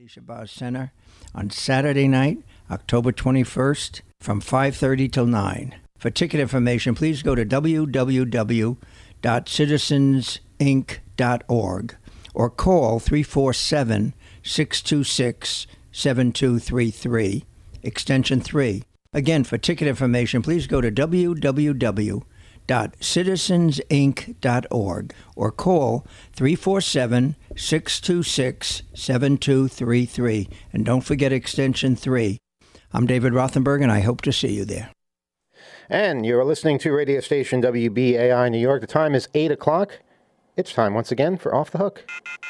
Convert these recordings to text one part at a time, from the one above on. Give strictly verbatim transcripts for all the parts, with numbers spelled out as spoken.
Shabazz Center on Saturday night, October twenty-first, from five thirty till nine. For ticket information, please go to w w w dot citizens inc dot org or call three four seven, six two six, seven two three three, extension three. Again, for ticket information, please go to w w w dot citizens inc dot org or call three four seven, six two six, seven two three three. And don't forget extension three. I'm David Rothenberg, and I hope to see you there. And you're listening to radio station W B A I New York. The time is eight o'clock. It's time once again for Off the Hook.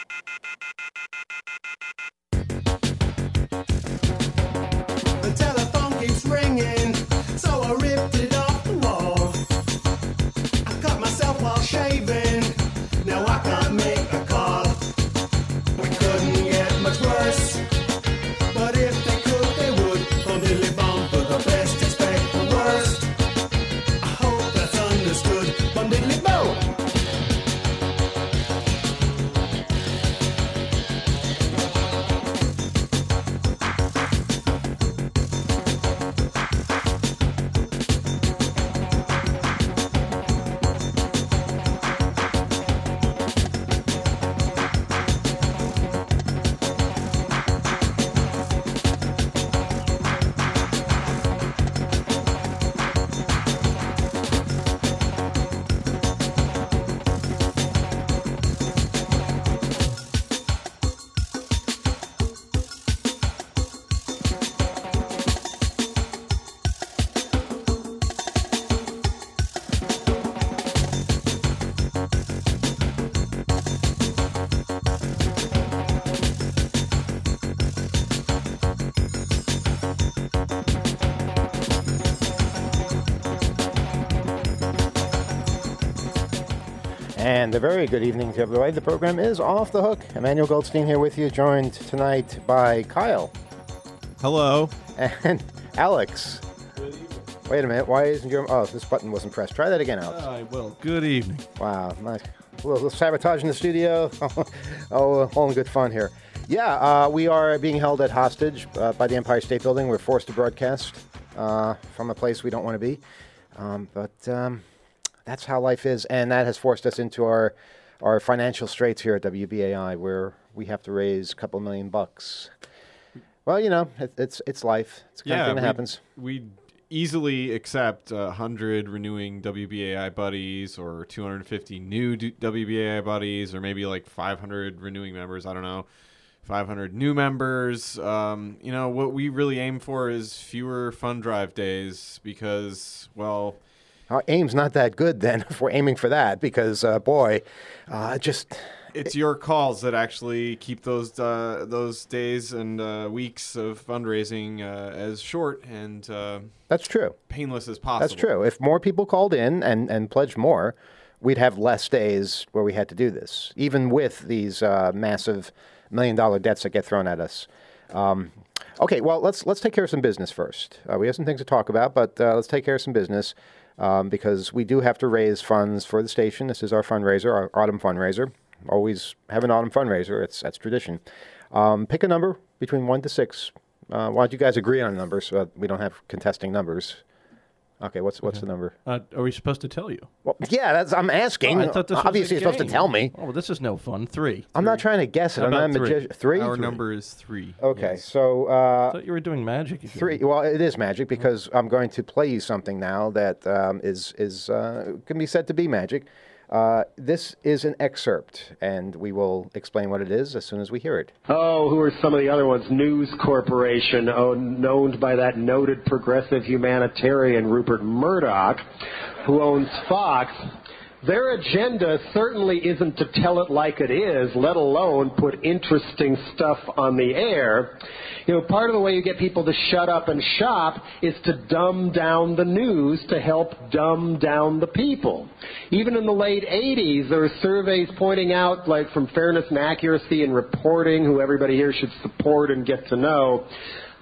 The telephone keeps ringing, so I ripped it off the wall. I cut myself while shaving, now I can't make a call. We couldn't get much worse, but if they could, they would. Bum diddly bum, for the best, expect the worst. I hope that's understood. Bum diddly bum. And a very good evening to everybody. The program is Off the Hook. Emmanuel Goldstein here with you, joined tonight by Kyle. Hello. And Alex. Good evening. Wait a minute, why isn't your... Oh, this button wasn't pressed. Try that again, Alex. I will. Good evening. Wow, nice. A little, little sabotage in the studio. Oh, all in good fun here. Yeah, uh, we are being held at hostage uh, by the Empire State Building. We're forced to broadcast uh, from a place we don't want to be. Um, but... Um, That's how life is, and that has forced us into our our financial straits here at W B A I, where we have to raise a couple million bucks. Well, you know, it, it's it's life. It's the kind yeah, of thing that we, happens. We easily accept uh, one hundred renewing W B A I buddies, or two hundred fifty new D- W B A I buddies, or maybe like five hundred renewing members. I don't know. five hundred new members. Um, you know, what we really aim for is fewer fund drive days because, well... Our aim's not that good then if we're aiming for that because, uh, boy, uh, just... It's your calls that actually keep those uh, those days and uh, weeks of fundraising uh, as short and uh, That's true. painless as possible. That's true. If more people called in and, and pledged more, we'd have less days where we had to do this, even with these uh, massive million-dollar debts that get thrown at us. Um, okay, well, let's let's take care of some business first. Uh, we have some things to talk about, but uh, let's take care of some business. Um, because we do have to raise funds for the station. This is our fundraiser, our autumn fundraiser. Always have an autumn fundraiser. It's that's tradition. Um, pick a number between one to six. Uh, why don't you guys agree on a number so that we don't have contesting numbers? Okay, what's what's Okay. the number? Uh, are we supposed to tell you? Well, yeah, that's I'm asking. Oh, I thought this was Obviously, a you're supposed to game. tell me. Oh, well, this is no fun. Three. I'm not trying to guess it. How I'm not a about three? magician. Three. Our Three. number is three. Okay, Yes. so uh, I thought you were doing magic again. three. Well, it is magic because I'm going to play you something now that um, is is uh, can be said to be magic. Uh, this is an excerpt, and we will explain what it is as soon as we hear it. Oh, who are some of the other ones? News Corporation, owned, owned by that noted progressive humanitarian Rupert Murdoch, who owns Fox. Their agenda certainly isn't to tell it like it is, let alone put interesting stuff on the air. You know, part of the way you get people to shut up and shop is to dumb down the news to help dumb down the people. Even in the late eighties, there were surveys pointing out, like from Fairness and Accuracy in Reporting, who everybody here should support and get to know,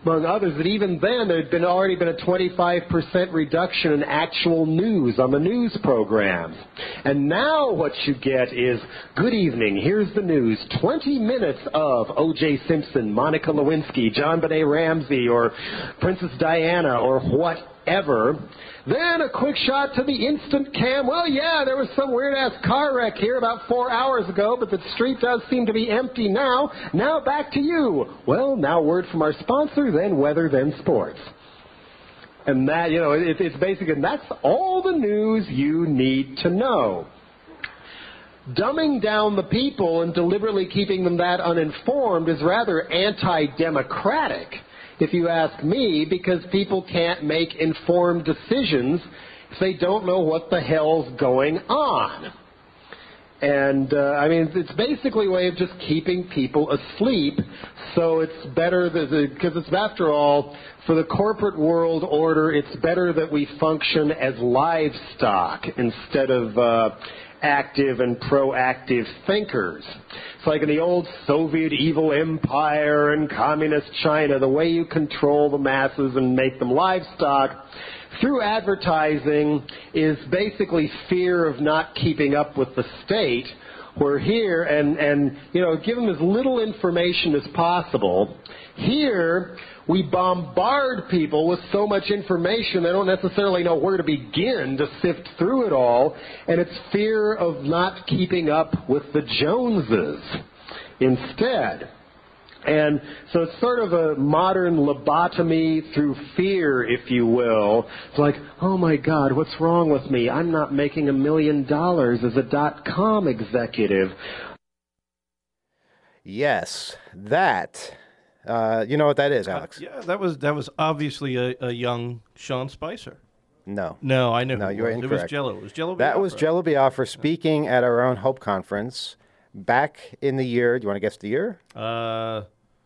among others, that even then there had been already been a twenty-five percent reduction in actual news on the news programs. And now what you get is, good evening, here's the news, twenty minutes of O J Simpson, Monica Lewinsky, John Benet Ramsey, or Princess Diana, or whatever. Then a quick shot to the instant cam. Well, yeah, there was some weird-ass car wreck here about four hours ago, but the street does seem to be empty now. Now back to you. Well, now word from our sponsor, then weather, then sports. And that, you know, it, it's basically, and that's all the news you need to know. Dumbing down the people and deliberately keeping them that uninformed is rather anti-democratic, if you ask me, because people can't make informed decisions if they don't know what the hell's going on. And, uh, I mean, it's basically a way of just keeping people asleep, so it's better, because it's, after all, for the corporate world order, it's better that we function as livestock instead of uh, active and proactive thinkers. It's like in the old Soviet evil empire and communist China, the way you control the masses and make them livestock through advertising is basically fear of not keeping up with the state. We're here and, and, you know, give them as little information as possible. Here, we bombard people with so much information they don't necessarily know where to begin to sift through it all, and it's fear of not keeping up with the Joneses instead. And so it's sort of a modern lobotomy through fear, if you will. It's like, oh my God, what's wrong with me? I'm not making a million dollars as a dot-com executive. Yes, that. Uh, you know what that is, Alex? Uh, yeah, that was that was obviously a, a young Sean Spicer. No. No, I know. No, who it you're was. incorrect. It was Jello. It was Jello. That Biafra. was Jello Biafra speaking at our own Hope Conference back in the year. Do you want to guess the year? Uh,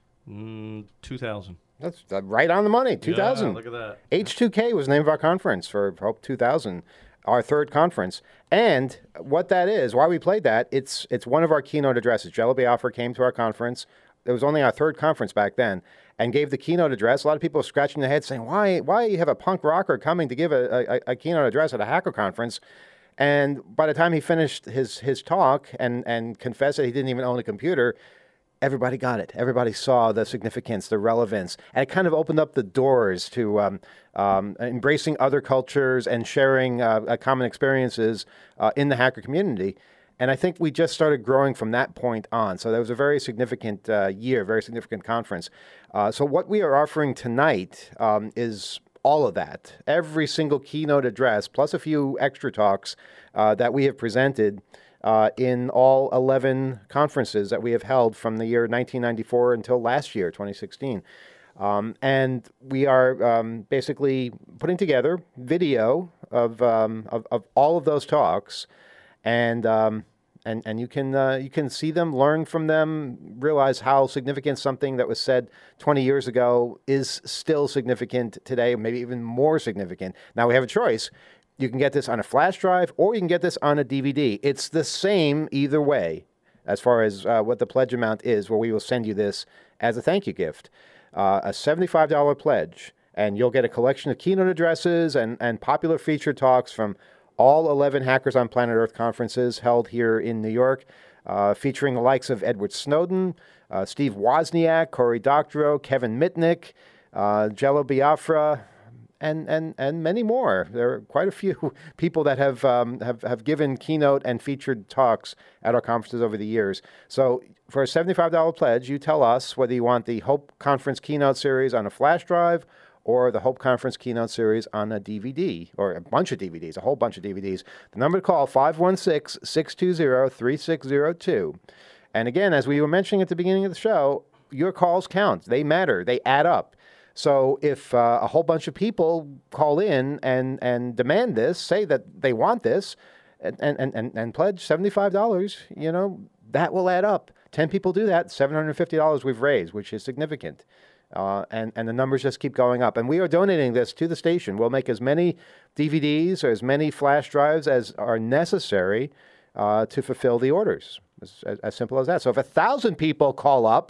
mm, two thousand. That's uh, right on the money, two thousand. Yeah, look at that. H two K was the name of our conference for Hope two thousand, our third conference. And what that is, why we played that, it's it's one of our keynote addresses. Jello Biafra came to our conference. It was only our third conference back then, and gave the keynote address. A lot of people were scratching their heads saying, why why you have a punk rocker coming to give a, a, a keynote address at a hacker conference? And by the time he finished his, his talk and, and confessed that he didn't even own a computer, everybody got it. Everybody saw the significance, the relevance. And it kind of opened up the doors to um, um, embracing other cultures and sharing uh, common experiences uh, in the hacker community. And I think we just started growing from that point on. So that was a very significant uh, year, very significant conference. Uh, so what we are offering tonight um, is all of that. Every single keynote address, plus a few extra talks uh, that we have presented uh, in all eleven conferences that we have held from the year nineteen ninety-four until last year, twenty sixteen. Um, and we are um, basically putting together video of, um, of, of all of those talks. And um, and and you can uh, you can see them, learn from them, realize how significant something that was said twenty years ago is still significant today, maybe even more significant. Now we have a choice. You can get this on a flash drive, or you can get this on a D V D. It's the same either way, as far as uh, what the pledge amount is, where we will send you this as a thank you gift, uh, a seventy-five dollars pledge, and you'll get a collection of keynote addresses and and popular featured talks from all eleven Hackers on Planet Earth conferences held here in New York, uh, featuring the likes of Edward Snowden, uh, Steve Wozniak, Cory Doctorow, Kevin Mitnick, uh, Jello Biafra, and, and, and many more. There are quite a few people that have, um, have, have given keynote and featured talks at our conferences over the years. So for a seventy-five dollars pledge, you tell us whether you want the Hope Conference keynote series on a flash drive or the Hope Conference keynote series on a D V D, or a bunch of D V Ds, a whole bunch of D V Ds. The number to call, five one six, six two zero, three six zero two. And again, as we were mentioning at the beginning of the show, your calls count. They matter. They add up. So if uh, a whole bunch of people call in and, and demand this, say that they want this, and, and, and, and pledge seventy-five dollars, you know, that will add up. ten people do that, seven hundred fifty dollars we've raised, which is significant. Uh, and, and the numbers just keep going up. And we are donating this to the station. We'll make as many D V Ds or as many flash drives as are necessary uh, to fulfill the orders. As, as, as simple as that. So if a thousand people call up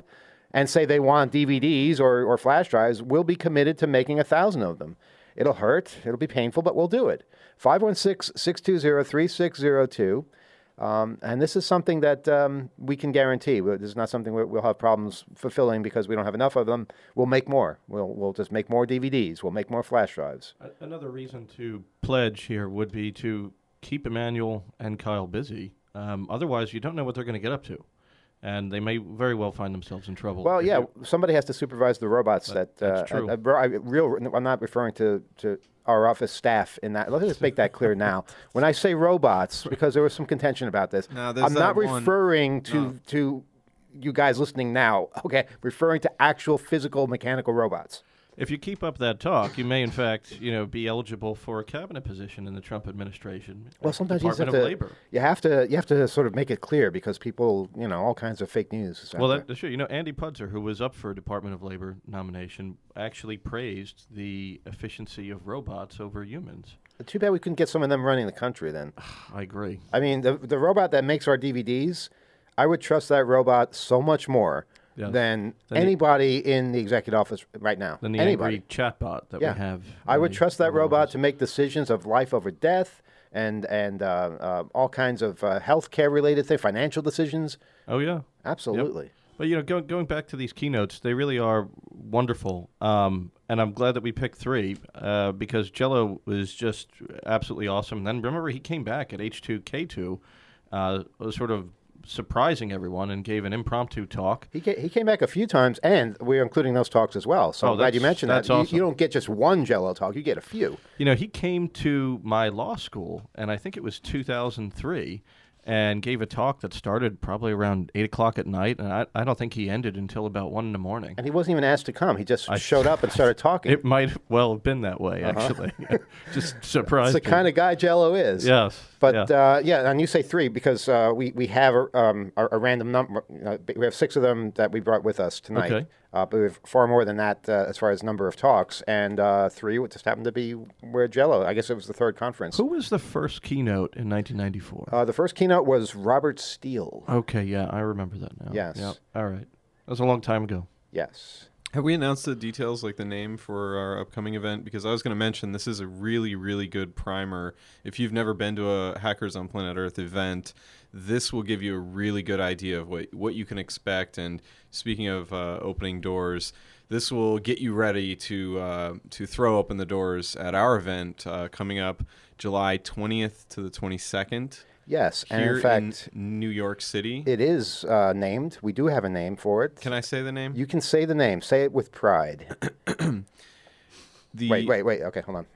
and say they want D V Ds or, or flash drives, we'll be committed to making a thousand of them. It'll hurt, it'll be painful, but we'll do it. five one six, six two zero, three six zero two. Um, and this is something that um, we can guarantee. This is not something we'll have problems fulfilling because we don't have enough of them. We'll make more. We'll we'll just make more D V Ds. We'll make more flash drives. Another reason to pledge here would be to keep Emmanuel and Kyle busy. Um, otherwise, you don't know what they're going to get up to. And they may very well find themselves in trouble. Well, yeah, somebody has to supervise the robots. That, that uh, that's true. I, I, I, real, I'm not referring to, to our office staff in that. Let's just make that clear now. When I say robots, because there was some contention about this, No, there's I'm that not one- referring to No. to you guys listening now. Okay, referring to actual physical mechanical robots. If you keep up that talk, you may, in fact, you know, be eligible for a cabinet position in the Trump administration. Well, sometimes you just have Department to. of Labor. You have to. You have to sort of make it clear because people, you know, all kinds of fake news. is out Well, there. that, that's true. You know, Andy Pudzer, who was up for a Department of Labor nomination, actually praised the efficiency of robots over humans. Too bad we couldn't get some of them running the country then. I agree. I mean, the the robot that makes our D V Ds, I would trust that robot so much more Yes. than Than the- anybody in the executive office right now. Than the anybody. angry chatbot that Yeah. we have. I in would the trust that Oval robot Office. to make decisions of life over death and and uh, uh, all kinds of uh, healthcare related things, financial decisions. Oh, yeah. Absolutely. But, you know, going, going back to these keynotes, they really are wonderful. Um, and I'm glad that we picked three uh, because Jello was just absolutely awesome. And then remember, he came back at H two K two, uh, was sort of surprising everyone and gave an impromptu talk. He came, he came back a few times, and we're including those talks as well. So Oh, I'm glad you that's- mentioned that. that's You- awesome. You, don't get just one Jello talk; you get a few. You know, he came to my law school, and I think it was two thousand three, and gave a talk that started probably around eight o'clock at night, and I, I don't think he ended until about one in the morning. And he wasn't even asked to come; he just I- showed up and started talking. It might well have been that way, actually. Just It's surprised. the kind of guy Jello is. Yes. But yeah. uh, yeah, and you say three because uh, we we have a, um, a, a random number. You know, we have six of them that we brought with us tonight. Okay. Uh, but we have far more than that uh, as far as number of talks, and uh, three would just happen to be where Jello. I guess it was the third conference. Who was the first keynote in nineteen ninety-four? Uh, the first keynote was Robert Steele. Okay, yeah, I remember that now. Yes. Yep. All right. That was a long time ago. Yes. Have we announced the details, like the name for our upcoming event? Because I was going to mention this is a really, really good primer. If you've never been to a Hackers on Planet Earth event, this will give you a really good idea of what what you can expect. And speaking of uh, opening doors, this will get you ready to uh, to throw open the doors at our event uh, coming up July twentieth to the twenty-second. Yes, and Here in fact, in New York City. it is uh, named. We do have a name for it. Can I say the name? You can say the name. Say it with pride. the Wait, wait, wait. Okay, hold on.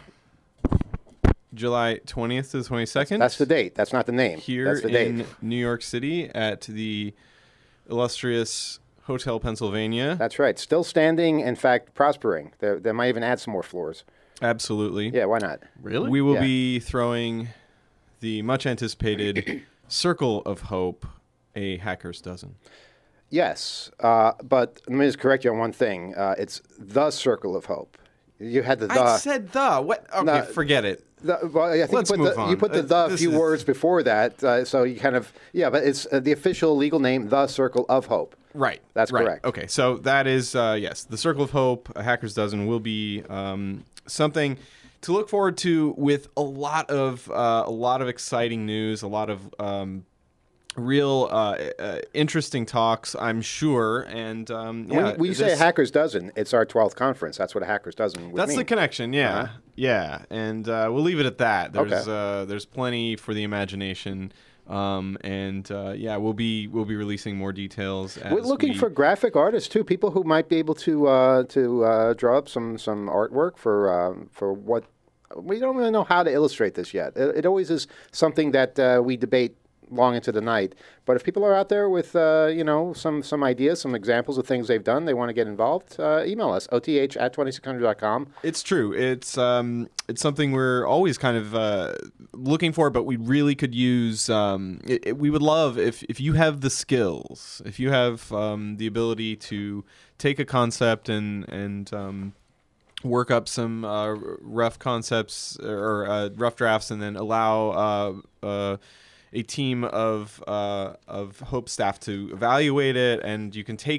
July twentieth to the twenty-second. That's the date. That's not the name. Here That's the in date. New York City at the illustrious Hotel Pennsylvania. That's right. Still standing. In fact, prospering. They they might even add some more floors. Absolutely. Yeah, why not? Really? We will Yeah. be throwing the much anticipated Circle of Hope, a hacker's dozen. Yes, uh, but let me just correct you on one thing. Uh, it's the Circle of Hope. You had the the. I said the. What? Okay, No. forget it. The, well, I think Let's you put move the, on. You put the Uh, the a this few is- words before that, uh, so you kind of yeah. But it's uh, the official legal name, the Circle of Hope. Right. That's right. correct. Okay, so that is, uh, yes, the Circle of Hope, a Hacker's Dozen, will be um, something to look forward to with a lot of uh, a lot of exciting news, a lot of um, real uh, uh, interesting talks, I'm sure. And um, yeah, when you, when you say a this- Hackers Dozen, it's our twelfth conference. That's what a Hackers Dozen would That's mean. the connection, yeah, Uh-huh. yeah, and uh, we'll leave it at that. There's Okay. uh, there's plenty for the imagination, um, and uh, yeah, we'll be we'll be releasing more details. As We're looking we- for graphic artists too, people who might be able to uh, to uh, draw up some some artwork for uh, for what we don't really know how to illustrate this yet. It, it always is something that uh, we debate long into the night. But if people are out there with uh, you know some some ideas, some examples of things they've done, they want to get involved, uh, email us O T H at twenty-six hundred dot com. It's true. It's um, it's something we're always kind of uh, looking for, but we really could use. Um, it, it- we would love if if you have the skills, if you have um, the ability to take a concept and and um, work up some uh, rough concepts or uh, rough drafts, and then allow uh, uh, a team of uh, of Hope staff to evaluate it, and you can take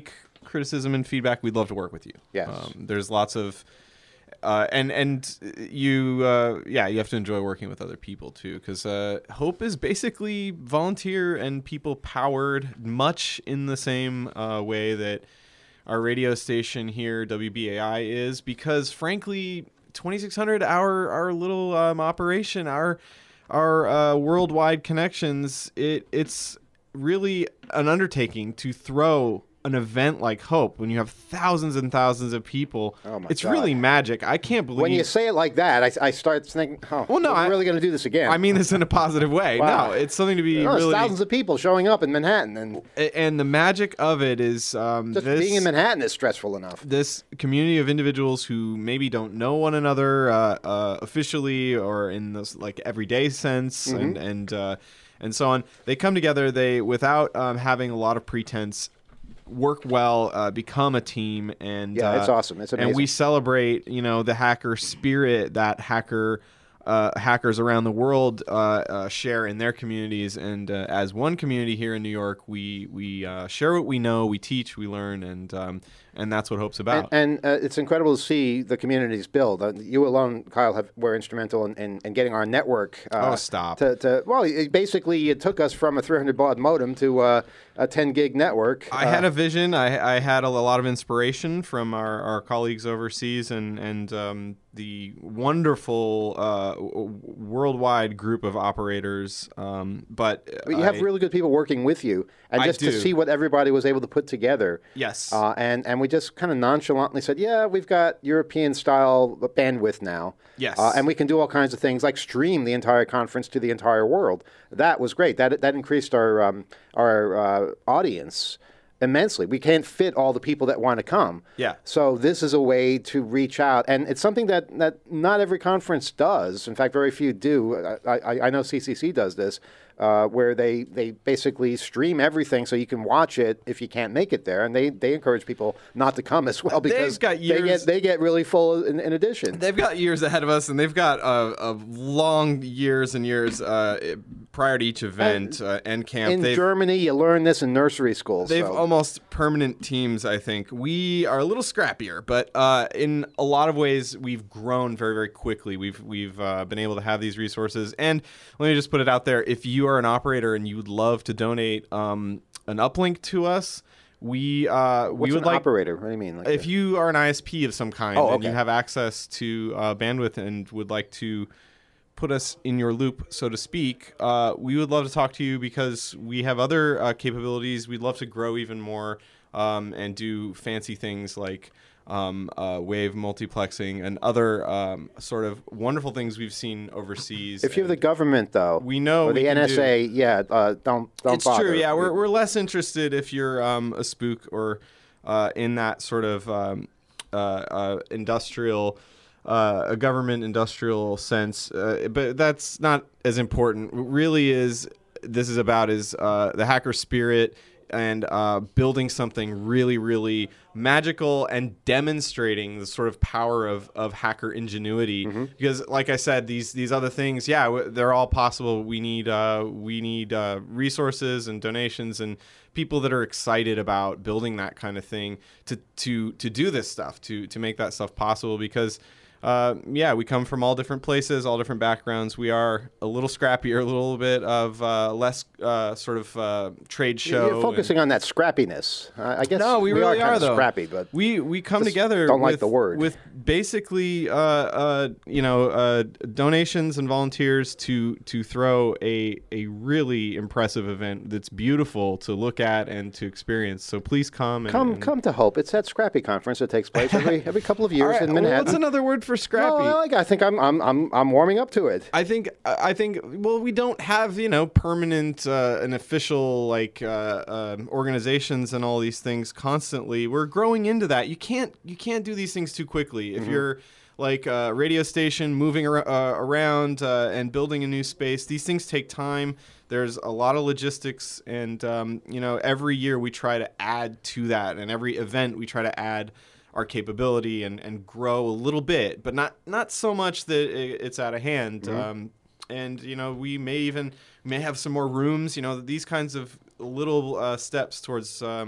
criticism and feedback, we'd love to work with you. Yes. Um, there's lots of uh, and and you uh, yeah you have to enjoy working with other people too, because uh, Hope is basically volunteer and people powered, much in the same uh, way that our radio station here, W B A I, is, because frankly, twenty-six hundred, our our little um, operation, our our uh, worldwide connections, it it's really an undertaking to throw an event like Hope when you have thousands and thousands of people. Oh my it's God. really magic. I can't believe When you say it like that, I, I start thinking, oh, Well, no, we're I- really going to do this again. I mean this in a positive way. Wow. No, it's something to be No, there's really thousands of people showing up in Manhattan, and a- and the magic of it is um, just this, being in Manhattan is stressful enough. this community of individuals who maybe don't know one another uh, uh, officially or in this like everyday sense, Mm-hmm. and and uh, and so on. They come together. They, without um, having a lot of pretense, work well, uh, become a team, and Yeah, uh, it's awesome. It's and amazing. we celebrate, you know, the hacker spirit that hacker. Uh, hackers around the world uh, uh, share in their communities, and uh, as one community here in New York, we we uh, share what we know, we teach, we learn, and um, and that's what Hope's about. And, and uh, it's incredible to see the communities build. Uh, you alone, Kyle, have, were instrumental in, in, in getting our network. Uh, Oh, stop. To, to, well, it, basically, it took us from a three hundred baud modem to uh, a ten gig network. I Uh, had a vision. I, I had a, lot of inspiration from our, our colleagues overseas, and and um, the wonderful uh, w- worldwide group of operators. Um, but But you have I- really good people working with you, and I just to do. see what everybody was able to put together. Yes. Uh, and and we just kind of nonchalantly said, yeah, we've got European style bandwidth now. Yes. Uh, and we can do all kinds of things like stream the entire conference to the entire world. That was great. That that increased our um, our uh, audience immensely. We can't fit all the people that want to come. Yeah. So this is a way to reach out, and it's something that, that not every conference does. In fact, very few do. I, I, I know C C C does this, uh, where they, they basically stream everything so you can watch it if you can't make it there, and they, they encourage people not to come as well because got they years- get they get really full in, in addition. They've got years ahead of us, and they've got uh, uh, long years and years uh, prior to each event uh, and camp. In they've, Germany, you learn this in nursery school. They've so. almost permanent teams, I think. We are a little scrappier, but uh, in a lot of ways, we've grown very, very quickly. We've we've uh, been able to have these resources. And let me just put it out there: if you are an operator and you would love to donate um, an uplink to us, we uh, we What's would an like. operator? What do you mean? Like If a- you are an I S P of some kind Oh, and you okay. have access to uh, bandwidth and would like to put us in your loop, so to speak, uh, we would love to talk to you because we have other uh, capabilities. We'd love to grow even more um, and do fancy things like um, uh, wave multiplexing and other um, sort of wonderful things we've seen overseas. if you're the And government, though, we know or we the can N S A, yeah, uh, don't don't it's bother. true, yeah. We're, we're less interested if you're um, a spook or uh, in that sort of um, uh, uh, industrial, uh, a government industrial sense. Uh, but that's not as important. What really is this is about is uh, the hacker spirit and uh, building something really, really magical and demonstrating the sort of power of, of hacker ingenuity. Because, like I said, these these other things, yeah, w- they're all possible. We need uh, we need uh, resources and donations and people that are excited about building that kind of thing to to to do this stuff, to to make that stuff possible. Because uh, yeah, we come from all different places, all different backgrounds. We are a little scrappier, a little bit of uh, less uh, sort of uh, trade show. You're focusing on that scrappiness. I I guess No, we, really are, are, kind though. of scrappy, but we we come just together. don't like with, the word. with basically, uh, uh, you know, uh, donations and volunteers to to throw a a really impressive event that's beautiful to look at and to experience. So please come. And, come and, come to Hope. It's that Scrappy conference that takes place every every couple of years All right, in well, Manhattan. what's another word for scrappy? No, I I think I'm I'm I'm I'm warming up to it. I think I think well we don't have you know permanent uh, and official like uh, um organizations and all these things constantly. We're growing into that. You can't you can't do these things too quickly. If you're like a radio station moving ar- uh, around uh, and building a new space, these things take time. There's a lot of logistics, and um, you know every year we try to add to that, and every event we try to add our capability and, and grow a little bit, but not not so much that it, it's out of hand. Mm-hmm. Um, and you know, we may even may have some more rooms. You know, these kinds of little uh, steps towards um,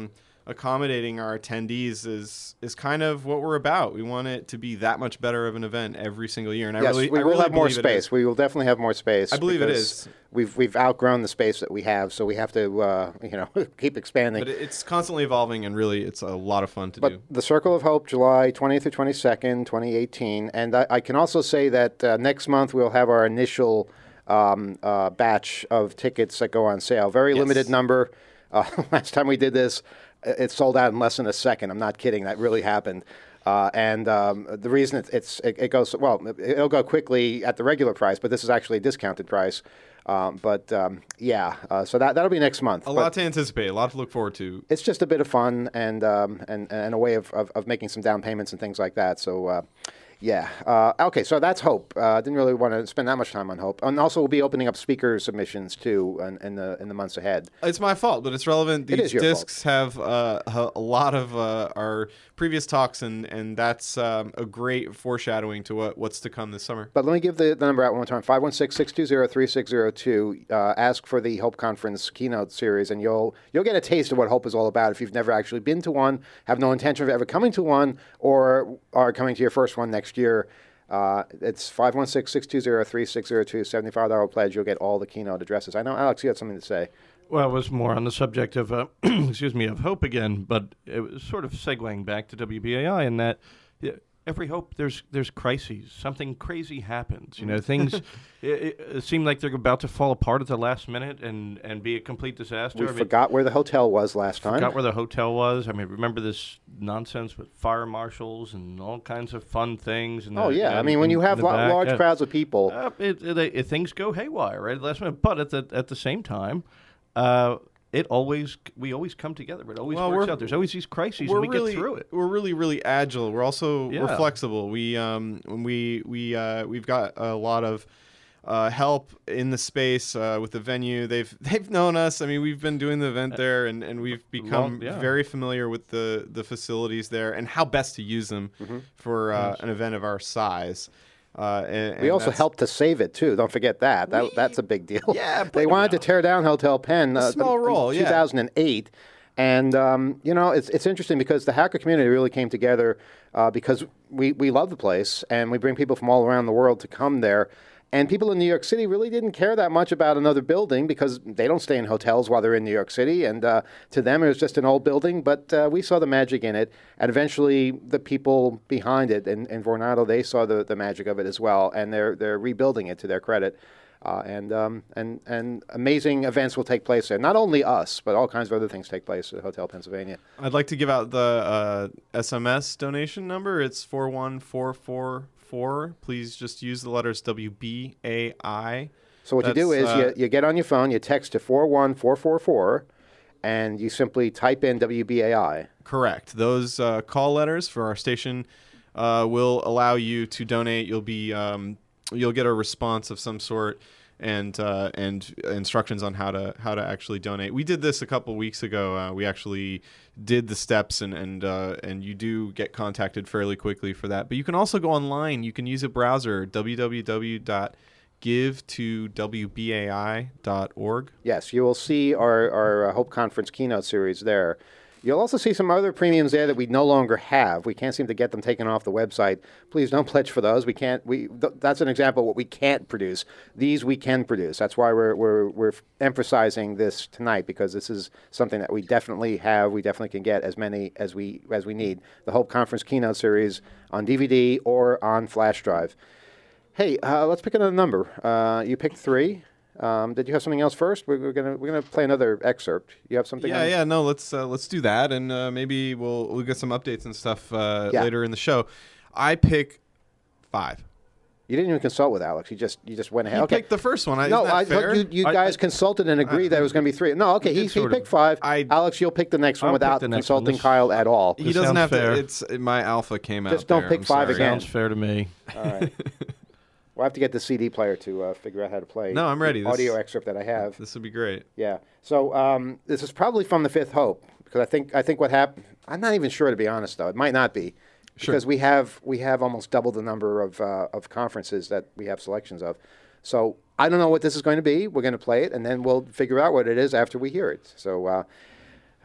accommodating our attendees is is kind of what we're about. We want it to be that much better of an event every single year. And I yes, really, we I will really have more believe it is. space. We will definitely have more space. I believe it because is. We've we've outgrown the space that we have, so we have to uh, you know keep expanding. But it- it's constantly evolving, and really, it's a lot of fun to But do. the Circle of Hope, July twentieth through twenty-second, twenty eighteen. And I, I can also say that uh, next month we'll have our initial um, uh, batch of tickets that go on sale. Very Yes. limited number. Uh, last time we did this, it sold out in less than a second. I'm not kidding. That really happened. Uh, and um, the reason it, it's it, it goes well, it'll go quickly at the regular price, but this is actually a discounted price. Um, but um, yeah, uh, so that that'll be next month. A But lot to anticipate, a lot to look forward to. it's just a bit of fun and um, and and a way of, of, of making some down payments and things like that. So. Uh, Yeah. Uh, okay. So that's Hope. Uh, didn't really want to spend that much time on Hope, and also we'll be opening up speaker submissions too in, in the in the months ahead. It's my fault, but it's relevant. It These is your discs have uh, a a lot of uh, our previous talks, and and that's um, a great foreshadowing to what, what's to come this summer. But let me give the, the number out one more time: five one six, six two zero, three six zero two. Uh, ask for the Hope Conference keynote series, and you'll you'll get a taste of what Hope is all about. If you've never actually been to one, have no intention of ever coming to one, or are coming to your first one next year. Uh, it's five one six, six two zero, three six zero two, seventy-five dollars pledge. You'll get all the keynote addresses. I know, Alex, you had something to say. Well, it was more on the subject of, uh, excuse me, of Hope again, but it was sort of segueing back to W B A I in that yeah, every Hope there's there's crises. Something crazy happens. You know, things it, it seem like they're about to fall apart at the last minute and, and be a complete disaster. We I mean, forgot where the hotel was last time. Forgot where the hotel was. I mean, remember this nonsense with fire marshals and all kinds of fun things. And Oh, the- yeah. I and- mean, when in- you have in the la- back, large yeah. crowds of people, Uh, it, it, it, things go haywire, right? At the last minute. But at the at the same time, uh, it always we always come together. It always Well, works we're- out. There's always these crises, We're and we really, get through it. We're really, really agile. We're also Yeah. we're flexible. We um we we uh, we've got a lot of uh, help in the space uh, with the venue. They've they've known us. I mean, we've been doing the event there, and, and we've become Long- yeah. very familiar with the the facilities there and how best to use them Mm-hmm. for uh, an event of our size. Uh, and, we and also that's- helped to save it, too. Don't forget that. that that's a big deal. Yeah, They but- wanted to tear down Hotel Penn uh, small in role, yeah. two thousand eight. And, um, you know, it's it's interesting because the hacker community really came together uh, because we, we love the place, and we bring people from all around the world to come there. And people in New York City really didn't care that much about another building because they don't stay in hotels while they're in New York City. And uh, to them, it was just an old building. But uh, we saw the magic in it. And eventually, the people behind it in, in Vornado, they saw the, the magic of it as well. And they're they're rebuilding it to their credit. Uh, and um, and and amazing events will take place there. Not only us, but all kinds of other things take place at Hotel Pennsylvania. I'd like to give out the uh, S M S donation number. It's four one four four four. Please just use the letters W B A I. So what you do That's, is uh, you, you get on your phone, you text to four one four four four, and you simply type in W B A I. Correct. Those uh, call letters for our station uh, will allow you to donate. You'll be um, you'll get a response of some sort and uh, and instructions on how to how to actually donate. We did this a couple weeks ago. Uh, we actually did the steps and and uh, and you do get contacted fairly quickly for that. But you can also go online. You can use a browser w w w dot give to w b a i dot org. Yes, you will see our, our uh, Hope Conference keynote series there. You'll also see some other premiums there that we no longer have. We can't seem to get them taken off the website. Please don't pledge for those. We can't. We th- that's an example of what we can't produce. These we can produce. That's why we're we're we're emphasizing this tonight, because this is something that we definitely have. We definitely can get as many as we as we need. The Hope Conference keynote series on D V D or on flash drive. Hey, uh, let's pick another number. Uh, you picked three. Um, did you have something else first? We're, we're gonna we're gonna play another excerpt. You have something? Yeah, on- yeah, no, let's uh, let's do that, and uh, maybe we'll we'll get some updates and stuff uh, Yeah. later in the show. I pick five. You didn't even consult with Alex. You just you just went ahead. He okay. picked the first one. I, No, isn't that I fair? thought you, you I- guys I- consulted and agreed that it was going to be three. No, okay, We he, did he sort of- picked five. I- Alex, you'll pick the next one I'll pick without the next one. consulting This- Kyle at all. He This doesn't sounds have fair. to. It's my alpha came out. Just don't there, pick I'm five sorry. again. Sounds fair to me. All right. We'll have to get the C D player to uh, figure out how to play. No, I'm ready. The This- audio excerpt that I have. This would be great. Yeah. So um, this is probably from the Fifth Hope, because I think I think what happened. I'm not even sure, to be honest, though. It might not be, Sure. because we have we have almost double the number of uh, of conferences that we have selections of. So I don't know what this is going to be. We're going to play it, and then we'll figure out what it is after we hear it. So uh,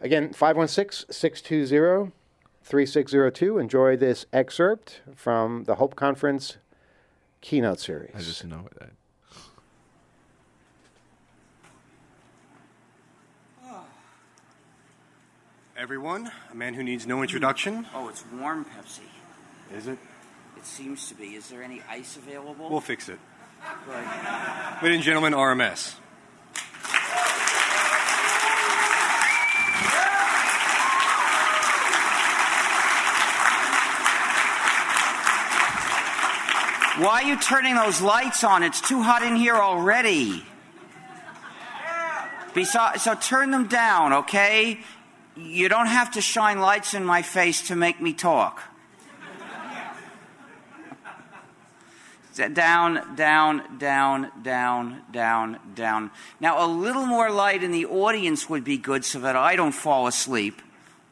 Again, five one six, six two zero, three six zero two. Enjoy this excerpt from the Hope Conference keynote series. I just know that. Everyone, a man who needs no introduction. Oh, it's warm Pepsi. Is it? It seems to be. Is there any ice available? We'll fix it. Good. Ladies and gentlemen, R M S. Why are you turning those lights on? It's too hot in here already. Besides, so turn them down, okay? You don't have to shine lights in my face to make me talk. Down, down, down, down, down, down. Now, a little more light in the audience would be good so that I don't fall asleep.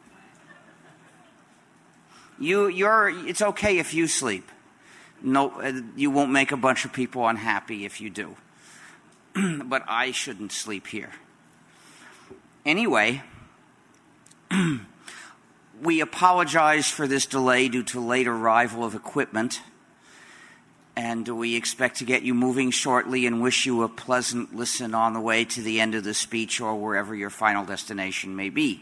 You, you're, it's okay if you sleep. No, you won't make a bunch of people unhappy if you do. But I shouldn't sleep here. Anyway, we apologize for this delay due to late arrival of equipment. And we expect to get you moving shortly and wish you a pleasant listen on the way to the end of the speech or wherever your final destination may be.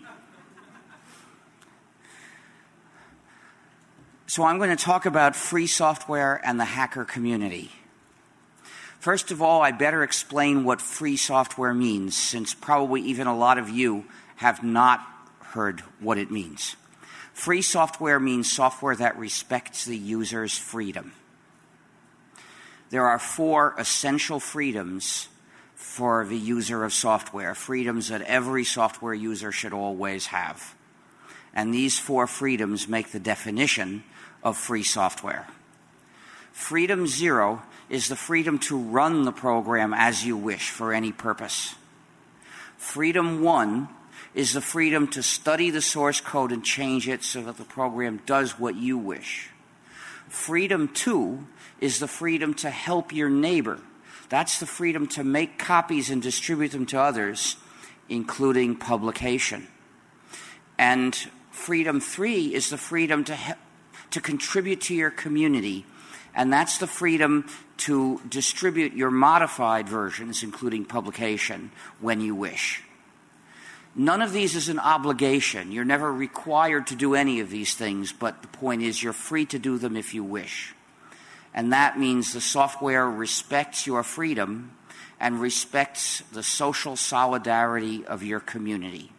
So I'm going to talk about free software and the hacker community. First of all, I better explain what free software means, since probably even a lot of you have not heard what it means. Free software means software that respects the user's freedom. There are four essential freedoms for the user of software, freedoms that every software user should always have. And these four freedoms make the definition of free software. Freedom zero is the freedom to run the program as you wish for any purpose. Freedom one is the freedom to study the source code and change it so that the program does what you wish. Freedom two is the freedom to help your neighbor. That's the freedom to make copies and distribute them to others, including publication. And freedom three is the freedom to he- to contribute to your community, and that's the freedom to distribute your modified versions, including publication, when you wish. None of these is an obligation. You're never required to do any of these things, but the point is you're free to do them if you wish. And that means the software respects your freedom and respects the social solidarity of your community.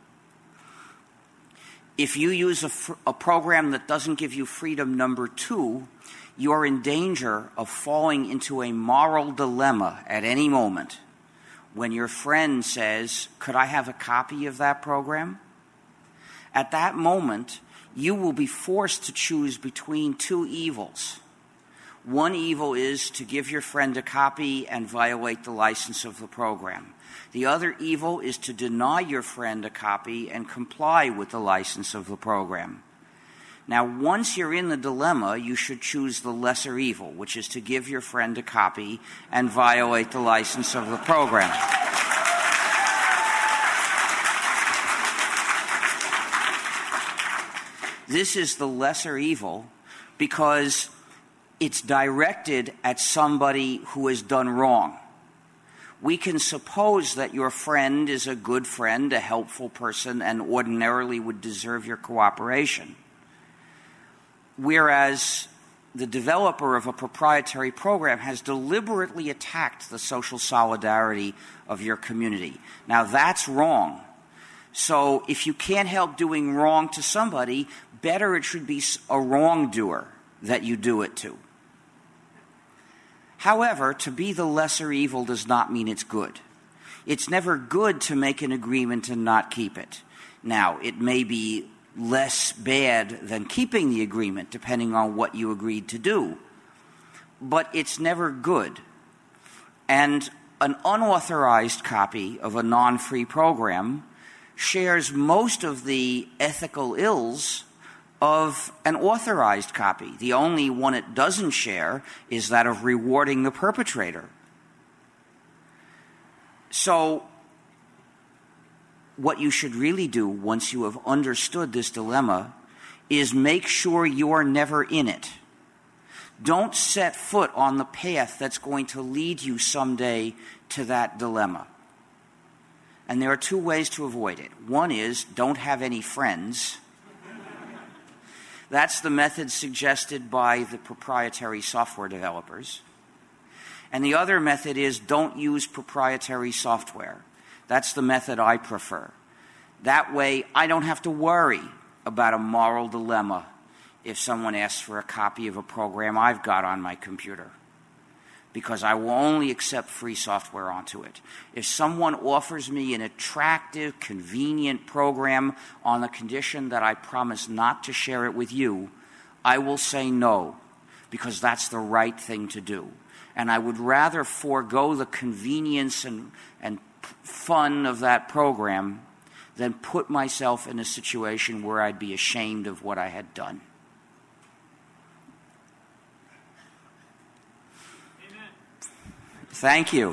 If you use a, fr- a program that doesn't give you freedom number two, you're in danger of falling into a moral dilemma at any moment when your friend says, "Could I have a copy of that program?" At that moment, you will be forced to choose between two evils. One evil is to give your friend a copy and violate the license of the program. The other evil is to deny your friend a copy and comply with the license of the program. Now, once you're in the dilemma, you should choose the lesser evil, which is to give your friend a copy and violate the license of the program. This is the lesser evil because it's directed at somebody who has done wrong. We can suppose that your friend is a good friend, a helpful person, and ordinarily would deserve your cooperation. Whereas the developer of a proprietary program has deliberately attacked the social solidarity of your community. Now, that's wrong. So if you can't help doing wrong to somebody, better it should be a wrongdoer that you do it to. However, to be the lesser evil does not mean it's good. It's never good to make an agreement and not keep it. Now, it may be less bad than keeping the agreement, depending on what you agreed to do. But it's never good. And an unauthorized copy of a non-free program shares most of the ethical ills of an authorized copy. The only one it doesn't share is that of rewarding the perpetrator. So what you should really do once you have understood this dilemma is make sure you're never in it. Don't set foot on the path that's going to lead you someday to that dilemma. And there are two ways to avoid it. One is don't have any friends. That's the method suggested by the proprietary software developers. And the other method is don't use proprietary software. That's the method I prefer. That way, I don't have to worry about a moral dilemma if someone asks for a copy of a program I've got on my computer, because I will only accept free software onto it. If someone offers me an attractive, convenient program on the condition that I promise not to share it with you, I will say no, because that's the right thing to do. And I would rather forego the convenience and, and fun of that program than put myself in a situation where I'd be ashamed of what I had done. Amen. Thank you.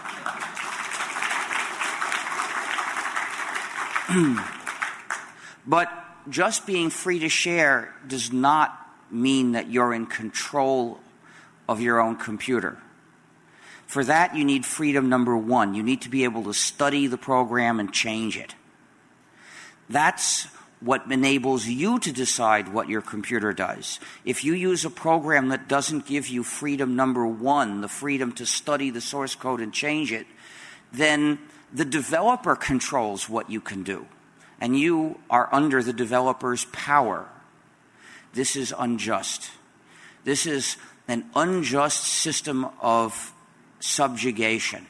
But just being free to share does not mean that you're in control of your own computer. For that, you need freedom number one. You need to be able to study the program and change it. That's what enables you to decide what your computer does. If you use a program that doesn't give you freedom number one, the freedom to study the source code and change it, then the developer controls what you can do, and you are under the developer's power. This is unjust. This is an unjust system of subjugation.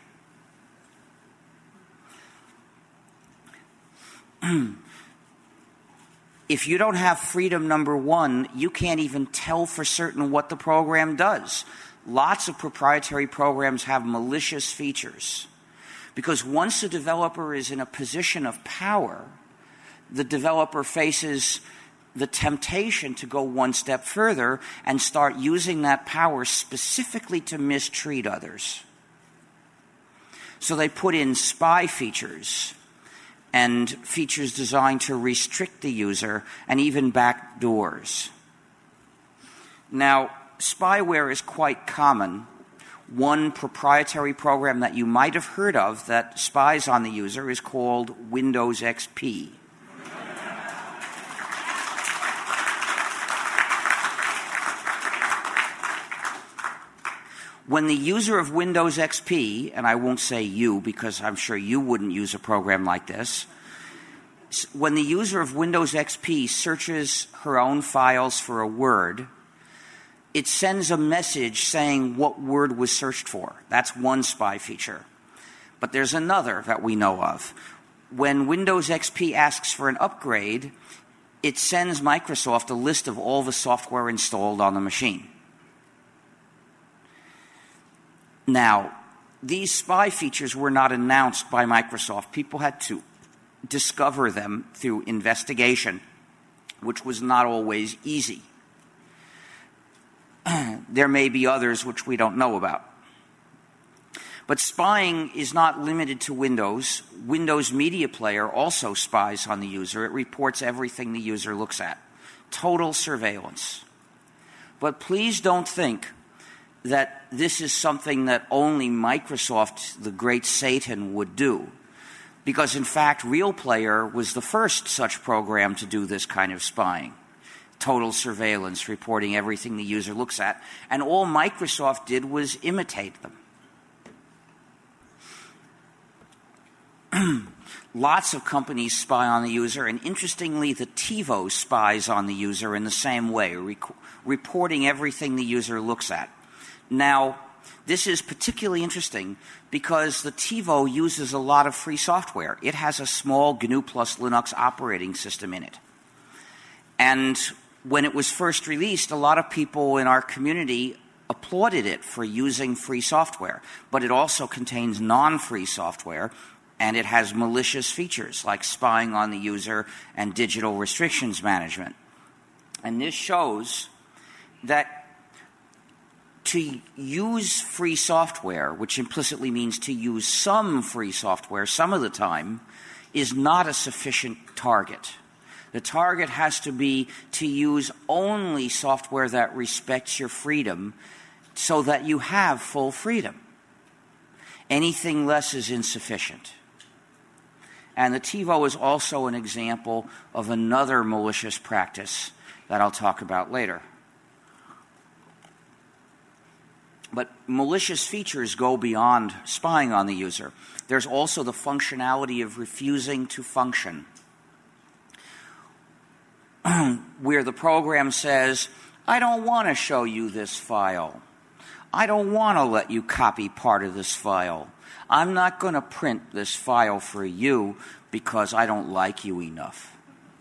If you don't have freedom number one, you can't even tell for certain what the program does. Lots of proprietary programs have malicious features, because once the developer is in a position of power, the developer faces the temptation to go one step further and start using that power specifically to mistreat others. So they put in spy features and features designed to restrict the user, and even backdoors. Now, spyware is quite common. One proprietary program that you might have heard of that spies on the user is called Windows X P. When the user of Windows X P, and I won't say you because I'm sure you wouldn't use a program like this, when the user of Windows X P searches her own files for a word, it sends a message saying what word was searched for. That's one spy feature. But there's another that we know of. When Windows X P asks for an upgrade, it sends Microsoft a list of all the software installed on the machine. Now, these spy features were not announced by Microsoft. People had to discover them through investigation, which was not always easy. There may be others which we don't know about. But spying is not limited to Windows. Windows Media Player also spies on the user. It reports everything the user looks at. Total surveillance. But please don't think that this is something that only Microsoft, the great Satan, would do. Because, in fact, Real Player was the first such program to do this kind of spying. Total surveillance, reporting everything the user looks at. And all Microsoft did was imitate them. Lots of companies spy on the user, and interestingly, the TiVo spies on the user in the same way, rec- reporting everything the user looks at. Now, this is particularly interesting because the TiVo uses a lot of free software. It has a small G N U plus Linux operating system in it. And when it was first released, a lot of people in our community applauded it for using free software. But it also contains non-free software, and it has malicious features like spying on the user and digital restrictions management. And this shows that to use free software, which implicitly means to use some free software some of the time, is not a sufficient target. The target has to be to use only software that respects your freedom so that you have full freedom. Anything less is insufficient. And the TiVo is also an example of another malicious practice that I'll talk about later. But malicious features go beyond spying on the user. There's also the functionality of refusing to function, where the program says, I don't want to show you this file. I don't want to let you copy part of this file. I'm not going to print this file for you because I don't like you enough.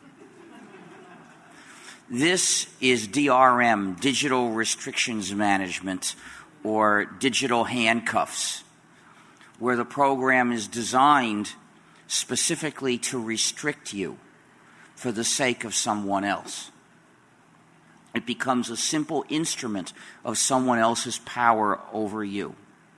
This is D R M, Digital Restrictions Management, or digital handcuffs, where the program is designed specifically to restrict you for the sake of someone else. It becomes a simple instrument of someone else's power over you.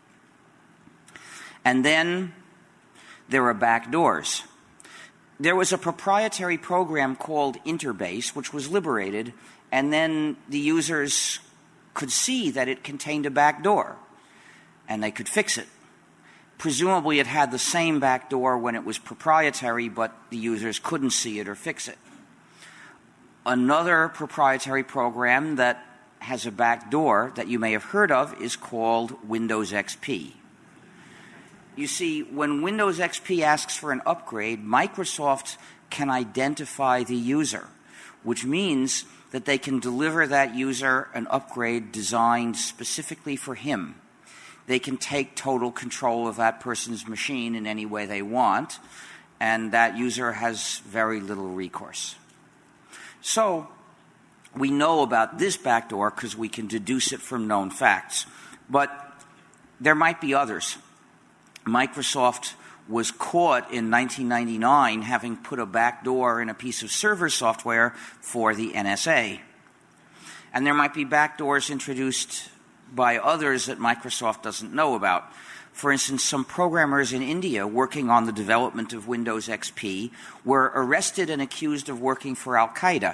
And then there are backdoors. There was a proprietary program called Interbase, which was liberated, and then the users could see that it contained a backdoor, and they could fix it. Presumably it had the same backdoor when it was proprietary, but the users couldn't see it or fix it. Another proprietary program that has a backdoor that you may have heard of is called Windows X P. You see, when Windows X P asks for an upgrade, Microsoft can identify the user, which means that they can deliver that user an upgrade designed specifically for him. They can take total control of that person's machine in any way they want, and that user has very little recourse. So we know about this backdoor because we can deduce it from known facts. But there might be others. Microsoft was caught in nineteen ninety-nine having put a backdoor in a piece of server software for the N S A. And there might be backdoors introduced by others that Microsoft doesn't know about. For instance, some programmers in India working on the development of Windows X P were arrested and accused of working for Al-Qaeda,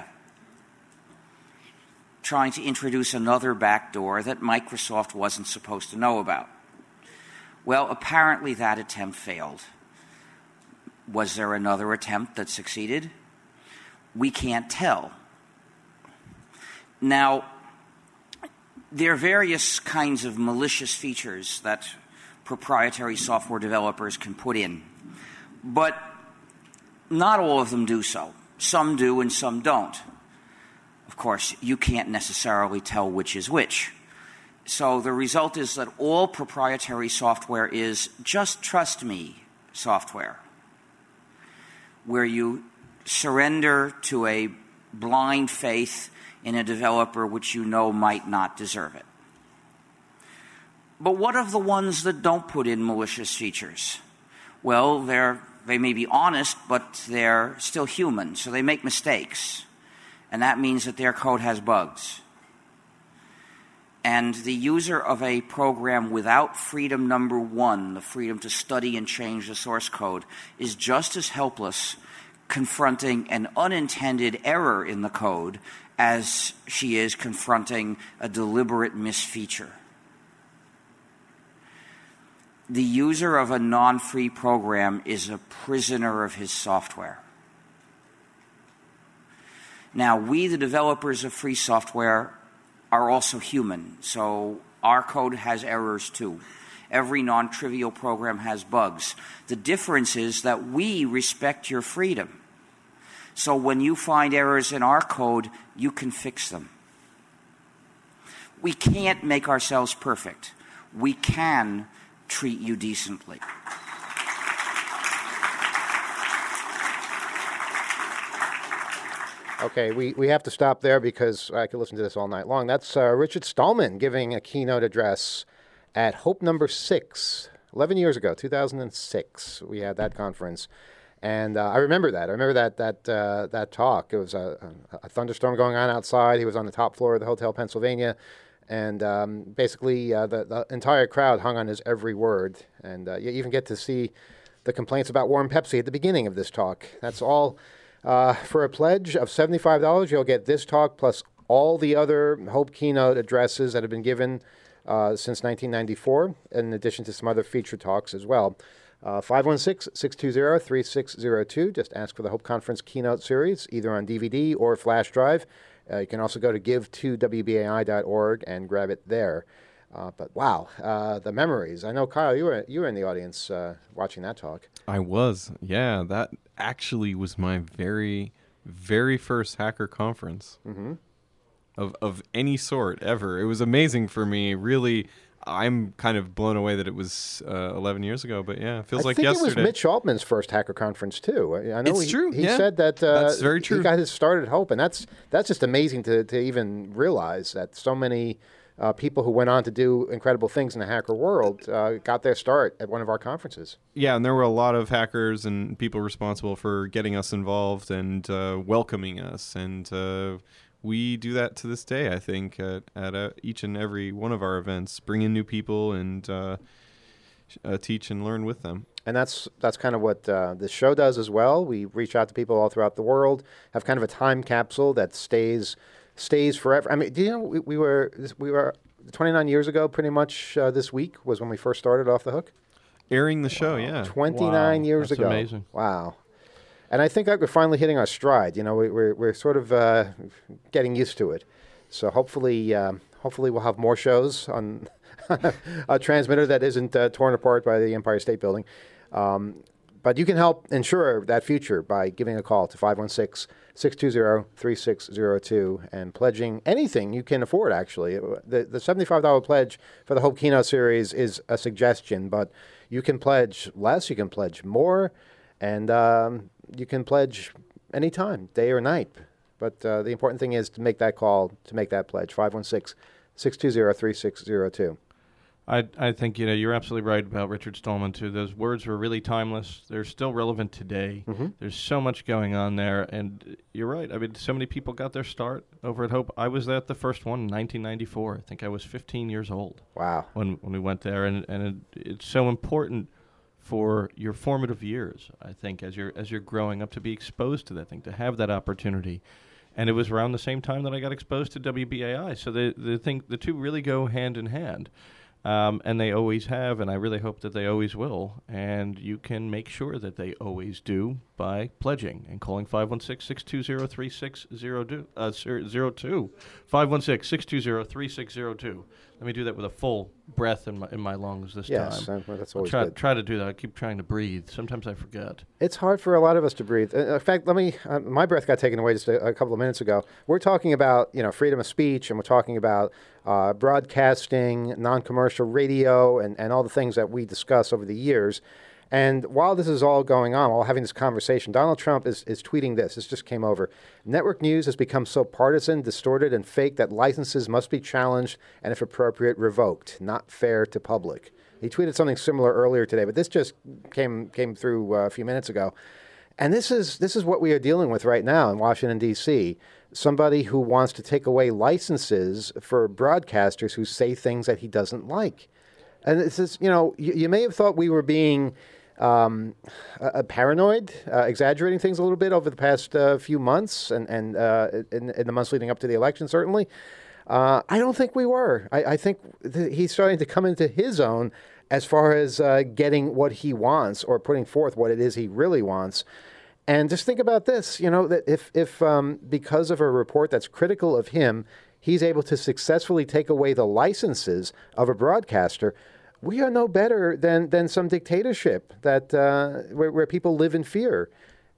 trying to introduce another backdoor that Microsoft wasn't supposed to know about. Well, apparently that attempt failed. Was there another attempt that succeeded? We can't tell. Now, there are various kinds of malicious features that proprietary software developers can put in, but not all of them do so. Some do and some don't. Of course, you can't necessarily tell which is which. So the result is that all proprietary software is just trust me software, where you surrender to a blind faith in a developer which you know might not deserve it. But what of the ones that don't put in malicious features? Well, they're, they may be honest, but they're still human, so they make mistakes. And that means that their code has bugs. And the user of a program without freedom number one, the freedom to study and change the source code, is just as helpless confronting an unintended error in the code as she is confronting a deliberate misfeature. The user of a non-free program is a prisoner of his software. Now, we, the developers of free software, are also human, so our code has errors too. Every non-trivial program has bugs. The difference is that we respect your freedom. So when you find errors in our code, you can fix them. We can't make ourselves perfect. We can treat you decently. Okay, we, we have to stop there because I could listen to this all night long. That's uh, Richard Stallman giving a keynote address at Hope Number Six, eleven years ago, two thousand six. We had that conference. And uh, I remember that. I remember that that uh, that talk. It was a, a thunderstorm going on outside. He was on the top floor of the Hotel Pennsylvania. And um, basically, uh, the, the entire crowd hung on his every word. And uh, you even get to see the complaints about Warren Pepsi at the beginning of this talk. That's all. Uh, for a pledge of seventy-five dollars, you'll get this talk plus all the other Hope keynote addresses that have been given uh, since nineteen ninety-four, in addition to some other feature talks as well. Uh, five one six, six two zero, three six zero two. Just ask for the Hope Conference keynote series, either on D V D or flash drive. Uh, you can also go to give to W B A I dot org and grab it there. Uh, but wow, uh, the memories. I know, Kyle, you were you were in the audience uh, watching that talk. I was. Yeah, that actually was my very, very first hacker conference Mm-hmm. of, of any sort ever. It was amazing for me. Really, I'm kind of blown away that it was uh, eleven years ago, but yeah, it feels I like think yesterday. it was Mitch Altman's first hacker conference too. I I know It's he, true, He yeah. said that uh, That's very true. he got his start at Hope, and that's that's just amazing to to even realize that so many uh, people who went on to do incredible things in the hacker world uh, got their start at one of our conferences. Yeah, and there were a lot of hackers and people responsible for getting us involved and uh, welcoming us, and uh, we do that to this day, I think, at, at uh, each and every one of our events, bring in new people and uh, uh, teach and learn with them. And that's that's kind of what uh, this show does as well. We reach out to people all throughout the world, have kind of a time capsule that stays stays forever. I mean, do you know we, we were we were twenty-nine years ago, pretty much uh, this week was when we first started Off the Hook. Airing the show, yeah. twenty-nine Wow, years that's ago. amazing. Wow. And I think that we're finally hitting our stride. You know, we, we're we're sort of uh, getting used to it. So hopefully, um, hopefully we'll have more shows on a transmitter that isn't uh, torn apart by the Empire State Building. Um, but you can help ensure that future by giving a call to five one six, six two zero, three six zero two and pledging anything you can afford, actually. The, the seventy-five dollars pledge for the Hope Keynote Series is a suggestion, but you can pledge less, you can pledge more, and um, you can pledge anytime, day or night. But uh, the important thing is to make that call, to make that pledge, five one six, six two zero, three six zero two. I I think you know you're absolutely right about Richard Stallman too. Those words were really timeless. They're still relevant today. Mm-hmm. There's so much going on there, and you're right. I mean, so many people got their start over at Hope. I was at the first one in nineteen ninety-four. I think I was fifteen years old. Wow. When when we went there, and and it, it's so important for your formative years. I think as you're as you're growing up to be exposed to that thing, to have that opportunity. And it was around the same time that I got exposed to W B A I. So the the thing the two really go hand in hand. Um, and they always have, and I really hope that they always will. And you can make sure that they always do by pledging and calling five one six, six two zero, three six zero two. five one six, six two zero, three six zero two. Let me do that with a full breath in my in my lungs this Yes, time. uh, that's I'll always try, good. try to do that. I keep trying to breathe. Sometimes I forget. It's hard for a lot of us to breathe. Uh, In fact, let me. Uh, my breath got taken away just a, a couple of minutes ago. We're talking about you know freedom of speech, and we're talking about uh, broadcasting, non-commercial radio, and, and all the things that we discuss over the years. And while this is all going on, while having this conversation, Donald Trump is, is tweeting this. This just came over. Network news has become so partisan, distorted, and fake that licenses must be challenged and, if appropriate, revoked. Not fair to public. He tweeted something similar earlier today, but this just came came through uh, a few minutes ago. And this is this is what we are dealing with right now in Washington, D C Somebody who wants to take away licenses for broadcasters who say things that he doesn't like. And this is, you know, you, you may have thought we were being um, uh, paranoid, uh, exaggerating things a little bit over the past uh, few months and, and uh, in, in the months leading up to the election, certainly. Uh, I don't think we were. I, I think th- he's starting to come into his own as far as uh, getting what he wants or putting forth what it is he really wants. And just think about this, you know, that if, if um, because of a report that's critical of him, he's able to successfully take away the licenses of a broadcaster, we are no better than, than some dictatorship that uh, where, where people live in fear.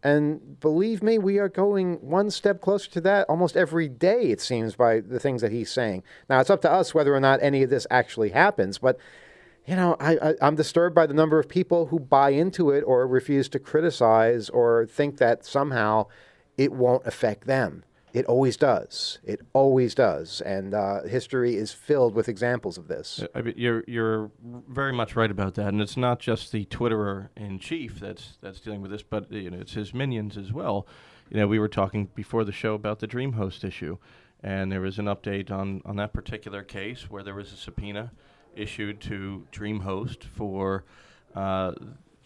And believe me, we are going one step closer to that almost every day, it seems, by the things that he's saying. Now, it's up to us whether or not any of this actually happens. But, you know, I, I, I'm disturbed by the number of people who buy into it or refuse to criticize or think that somehow it won't affect them. It always does. It always does. And uh, history is filled with examples of this. I mean, you're you're very much right about that, and it's not just the Twitterer in chief that's that's dealing with this, but you know it's his minions as well. You know, we were talking before the show about the DreamHost issue, and there was an update on on that particular case where there was a subpoena issued to DreamHost for uh,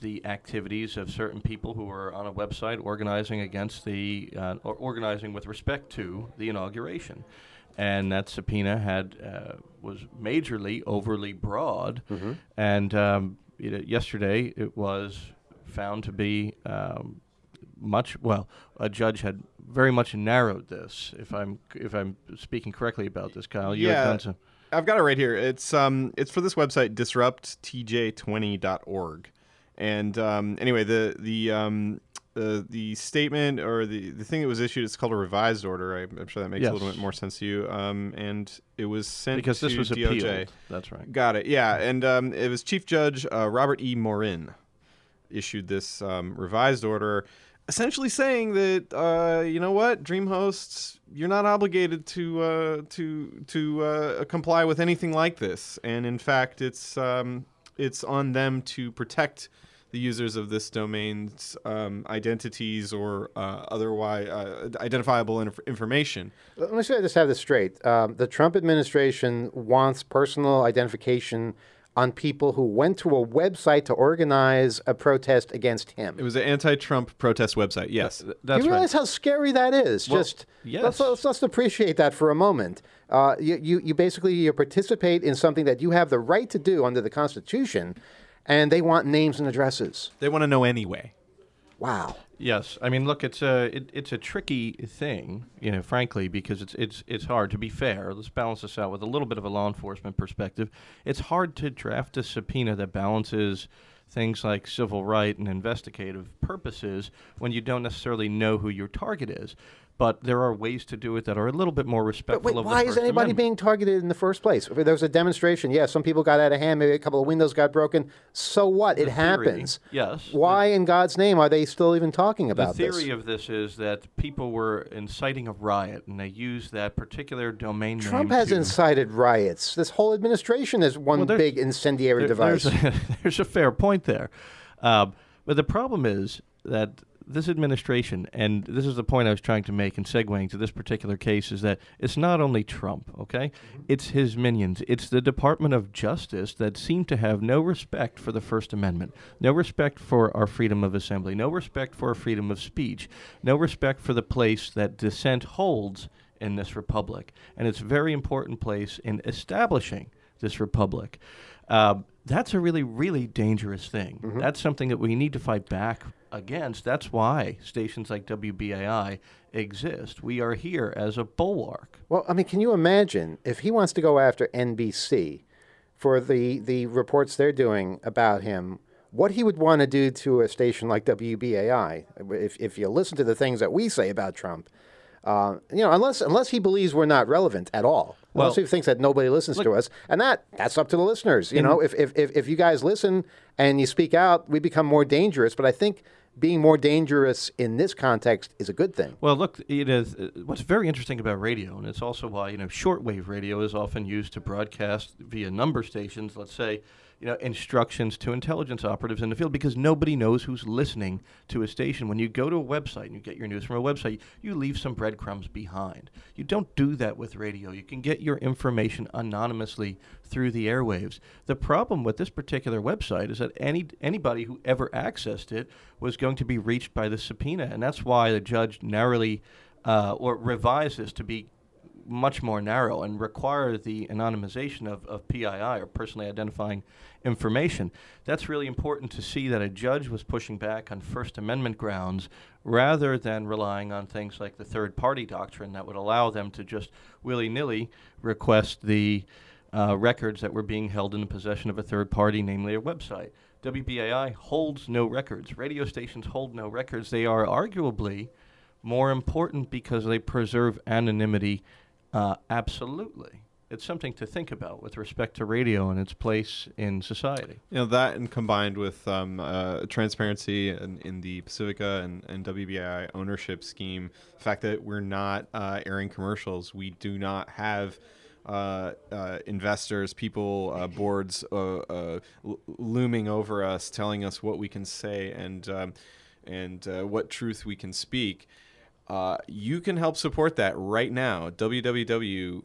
the activities of certain people who were on a website organizing against the, uh, or organizing with respect to the inauguration. And that subpoena had uh, was majorly overly broad, Mm-hmm. and um, you know, yesterday it was found to be um, much. Well, a judge had very much narrowed this. If I'm if I'm speaking correctly about this, Kyle, you Yeah. had done some. I've got it right here. It's um it's for this website disrupt t j twenty dot org. And um anyway, the the um the the statement or the the thing that was issued, it's called a revised order. I, I'm sure that makes Yes. a little bit more sense to you. Um and it was sent Because to this was D O J. appealed. That's right. Got it. Yeah, and um it was Chief Judge uh, Robert E. Morin issued this um, revised order, essentially saying that uh, you know what, DreamHosts, you're not obligated to uh, to to uh, comply with anything like this, and in fact, it's um, it's on them to protect the users of this domain's um, identities or uh, otherwise uh, identifiable inf- information. Let me see if I just have this straight. Um, the Trump administration wants personal identification on people who went to a website to organize a protest against him. It was an anti-Trump protest website. Yes, Th- Do That's you realize right. how scary that is? Well, Just yes. let's, let's let's appreciate that for a moment. Uh, you, you you basically you participate in something that you have the right to do under the Constitution, and they want names and addresses. they want to know anyway. Wow. Yes, I mean, look, it's a it, it's a tricky thing, you know, frankly, because it's it's it's hard. To be fair, let's balance this out with a little bit of a law enforcement perspective. It's hard to draft a subpoena that balances things like civil right and investigative purposes when you don't necessarily know who your target is. But there are ways to do it that are a little bit more But respectful wait, of the why is First anybody Amendment. being targeted in the first place? If there was a demonstration. Yeah, some people got out of hand. Maybe a couple of windows got broken. So what? It The theory, happens. yes. Why in God's name are they still even talking The about theory this? of this is that people were inciting a riot, and they used that particular domain Trump name has to incited riots. This whole administration is one Well, there's- big incendiary There- device. There's a, there's a fair point there. Um, but the problem is that this administration, and this is the point I was trying to make in segueing to this particular case, is that it's not only Trump, okay? It's his minions. It's the Department of Justice that seem to have no respect for the First Amendment, no respect for our freedom of assembly, no respect for our freedom of speech, no respect for the place that dissent holds in this republic. And it's a very important place in establishing this republic. Um, that's a really, really dangerous thing. Mm-hmm. That's something that we need to fight back against. That's why stations like W B A I exist. We are here as a bulwark. Well, I mean, can you imagine if he wants to go after N B C for the, the reports they're doing about him, what he would want to do to a station like W B A I? If, if you listen to the things that we say about Trump, uh, you know, unless unless he believes we're not relevant at all. Well, unless he thinks that nobody listens look- to us, and that that's up to the listeners. You know, if, if if if you guys listen and you speak out, we become more dangerous. But I think being more dangerous in this context is a good thing. Well, look, it is, uh, what's very interesting about radio, and it's also why, you know, shortwave radio is often used to broadcast via number stations, let's say, you know, instructions to intelligence operatives in the field, because nobody knows who's listening to a station. When you go to a website and you get your news from a website, you leave some breadcrumbs behind. You don't do that with radio. You can get your information anonymously through the airwaves. The problem with this particular website is that any anybody who ever accessed it was going to be reached by the subpoena, and that's why the judge narrowly uh, or revised this to be much more narrow and require the anonymization of, of P I I, or personally identifying information. That's really important to see that a judge was pushing back on First Amendment grounds rather than relying on things like the third party doctrine that would allow them to just willy-nilly request the uh, records that were being held in the possession of a third party, namely a website. W B A I holds no records. Radio stations hold no records. They are arguably more important because they preserve anonymity. Uh, absolutely. It's something to think about with respect to radio and its place in society. You know, that and combined with um, uh, transparency in, in the Pacifica and, and W B A I ownership scheme, the fact that we're not uh, airing commercials, we do not have uh, uh, investors, people, uh, boards uh, uh, l- looming over us, telling us what we can say and um, and uh, what truth we can speak. Uh, you can help support that right now. w w w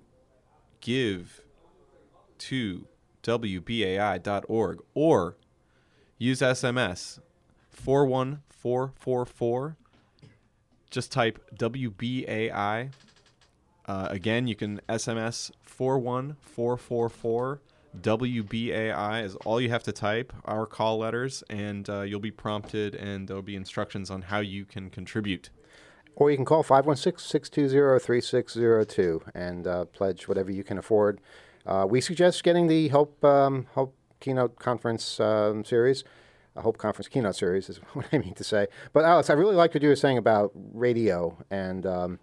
give to w b a i dot org or use S M S four one four four four. Just type W B A I. Uh, again, you can S M S four one four four four. W B A I is all you have to type, our call letters, and uh, you'll be prompted, and there'll be instructions on how you can contribute. Or you can call five one six, six two zero, three six zero two and uh, pledge whatever you can afford. Uh, we suggest getting the Hope um, Hope Keynote Conference um, series. A Hope Conference Keynote series is what I mean to say. But Alex, I really liked what you were saying about radio and um,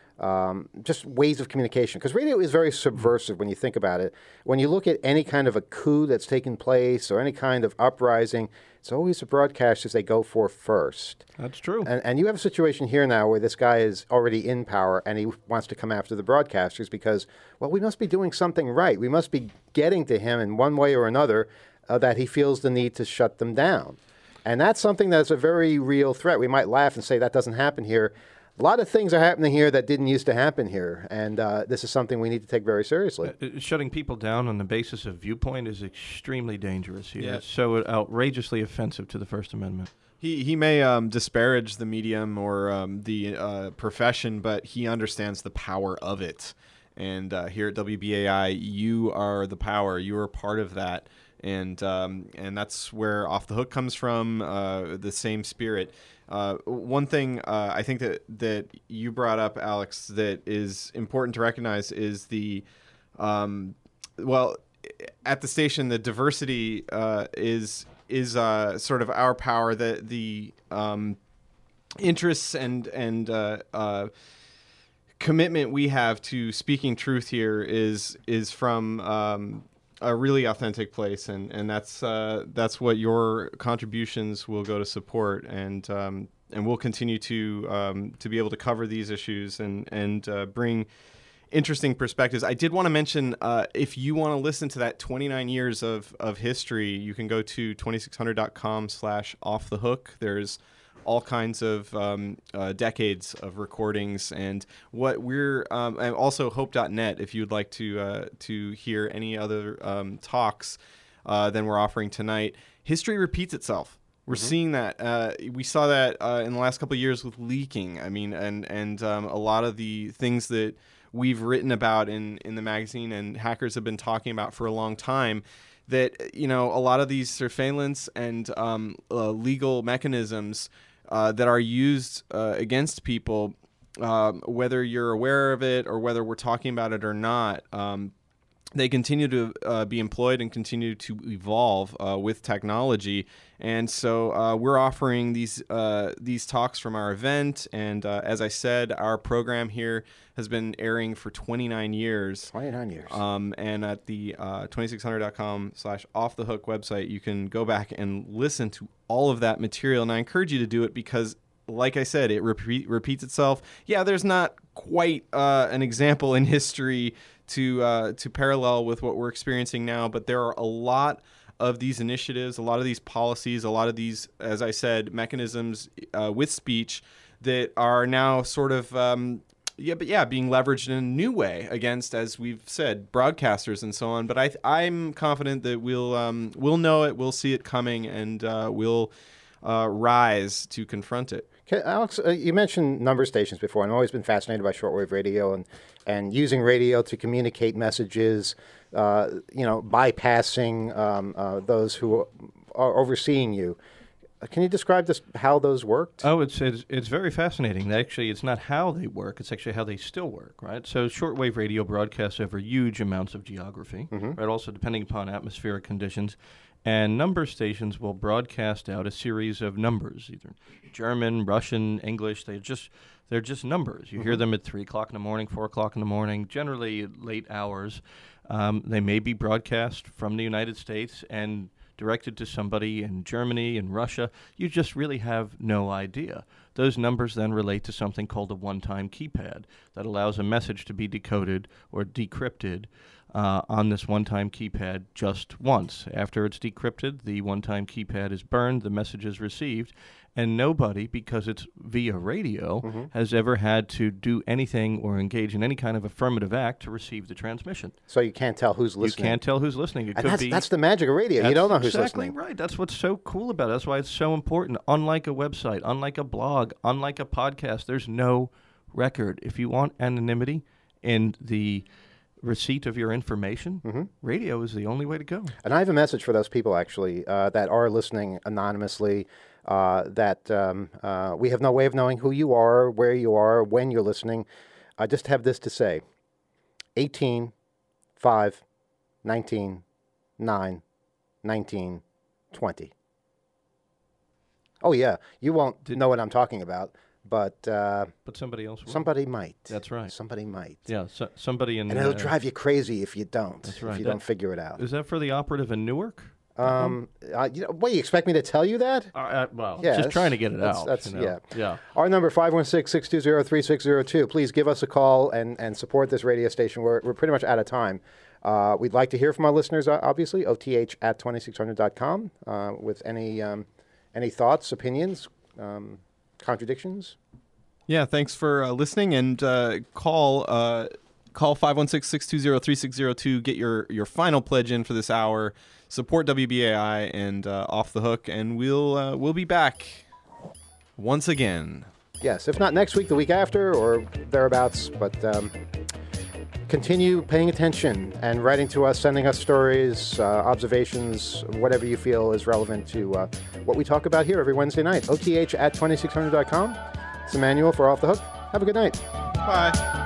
um, just ways of communication. Because radio is very subversive when you think about it. When you look at any kind of a coup that's taken place or any kind of uprising, it's always the broadcasters they go for first. That's true. And, and you have a situation here now where this guy is already in power and he wants to come after the broadcasters because, well, we must be doing something right. We must be getting to him in one way or another uh, that he feels the need to shut them down. And that's something that's a very real threat. We might laugh and say that doesn't happen here. A lot of things are happening here that didn't used to happen here, and uh, this is something we need to take very seriously. Uh, shutting people down on the basis of viewpoint is extremely dangerous here. Yeah. It's so outrageously offensive to the First Amendment. He he may um, disparage the medium or um, the uh, profession, but he understands the power of it. And uh, here at W B A I, you are the power. You are part of that. And um, and that's where Off the Hook comes from, uh, the same spirit. Uh, one thing uh, I think that, that you brought up, Alex, that is important to recognize is the, um, well, at the station, the diversity uh, is is uh, sort of our power. The the um, interests and and uh, uh, commitment we have to speaking truth here is is from um, a really authentic place, and and that's uh, that's what your contributions will go to support, and um, and we'll continue to um, to be able to cover these issues and and uh, bring interesting perspectives. I did want to mention, uh, if you want to listen to that twenty-nine years of of history, you can go to twenty-six hundred dot com slash off the hook. There's all kinds of um, uh, decades of recordings, and what we're um, and also hope dot net if you'd like to uh, to hear any other um, talks uh, than we're offering tonight. History repeats itself. We're mm-hmm. seeing that. Uh, we saw that uh, in the last couple of years with leaking. I mean, and and um, a lot of the things that we've written about in in the magazine and hackers have been talking about for a long time. That, you know, a lot of these surveillance and um, uh, legal mechanisms Uh, that are used uh, against people, um, whether you're aware of it or whether we're talking about it or not, um, they continue to uh, be employed and continue to evolve uh, with technology. And so uh, we're offering these uh, these talks from our event. And uh, as I said, our program here has been airing for twenty-nine years. twenty-nine years. Um, and at the uh, twenty-six hundred dot com slash off the hook website, you can go back and listen to all of that material. And I encourage you to do it because, like I said, it repeat, repeats itself. Yeah, there's not quite uh, an example in history to uh, to parallel with what we're experiencing now, but there are a lot of these initiatives, a lot of these policies, a lot of these, as I said, mechanisms uh, with speech that are now sort of um, yeah, but yeah, being leveraged in a new way against, as we've said, broadcasters and so on. But I, I'm confident that we'll um, we'll know it, we'll see it coming, and uh, we'll uh, rise to confront it. Okay, Alex, uh, you mentioned number stations before, and I've always been fascinated by shortwave radio and, and using radio to communicate messages, uh, you know, bypassing um, uh, those who are overseeing you. Uh, can you describe this, how those worked? Oh, it's, it's it's very fascinating. Actually, it's not how they work; it's actually how they still work, right? So, shortwave radio broadcasts over huge amounts of geography, mm-hmm. right? Also, depending upon atmospheric conditions. And number stations will broadcast out a series of numbers, either German, Russian, English. They're just they're just numbers. You mm-hmm. hear them at three o'clock in the morning, four o'clock in the morning, generally late hours. Um, they may be broadcast from the United States and directed to somebody in Germany and Russia. You just really have no idea. Those numbers then relate to something called a one-time keypad that allows a message to be decoded or decrypted uh, on this one-time keypad just once. After it's decrypted, the one-time keypad is burned, the message is received, and nobody, because it's via radio, mm-hmm. has ever had to do anything or engage in any kind of affirmative act to receive the transmission. So you can't tell who's listening. You can't tell who's listening. It and could that's, be, that's the magic of radio. You don't know who's exactly listening. Right. That's what's so cool about it. That's why it's so important. Unlike a website, unlike a blog, unlike a podcast, there's no record. If you want anonymity in the receipt of your information, mm-hmm. radio is the only way to go. And I have a message for those people, actually, uh, that are listening anonymously, uh, that um, uh, we have no way of knowing who you are, where you are, when you're listening. I just have this to say. eighteen, five, nineteen, nine, nineteen, twenty. Oh, yeah, you won't Did, know what I'm talking about. But uh, but somebody else will. Somebody might. That's right. Somebody might. Yeah, so, somebody in... And it'll uh, drive you crazy if you don't. That's right. If you that, don't figure it out. Is that for the operative in Newark? Um, uh, you know, what, you expect me to tell you that? Uh, uh, well, yes. just trying to get it that's, out. That's, you know? yeah. yeah. Our number, five one six, six two zero, three six zero two. Please give us a call and, and support this radio station. We're, we're pretty much out of time. Uh, we'd like to hear from our listeners, obviously, O T H at twenty-six hundred dot com, uh, with any, um, any thoughts, opinions, um, contradictions. Yeah, thanks for uh, listening, and uh, call uh, call five one six, six two zero, three six zero two. Get your, your final pledge in for this hour. Support W B A I and uh, Off the Hook, and we'll uh, we'll be back once again. Yes, if not next week, the week after, or thereabouts. But um, continue paying attention and writing to us, sending us stories, uh, observations, whatever you feel is relevant to uh, what we talk about here every Wednesday night. O T H at twenty-six hundred dot com. It's Emmanuel for Off the Hook. Have a good night. Bye.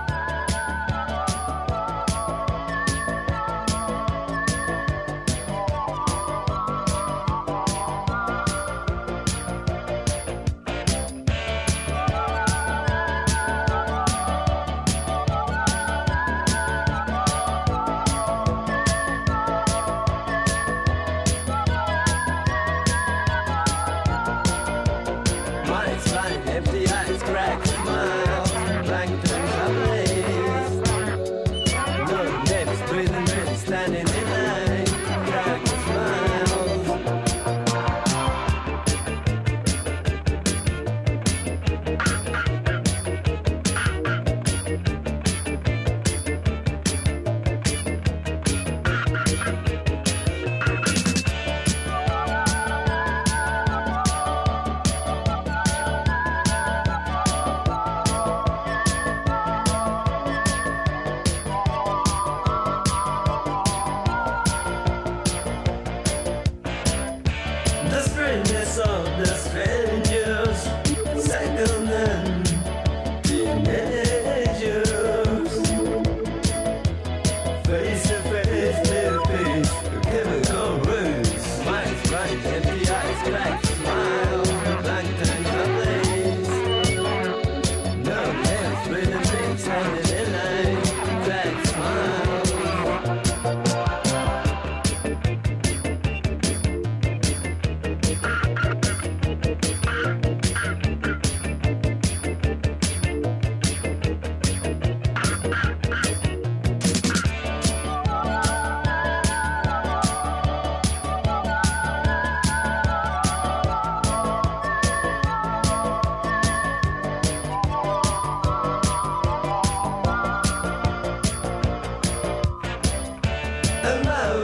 And now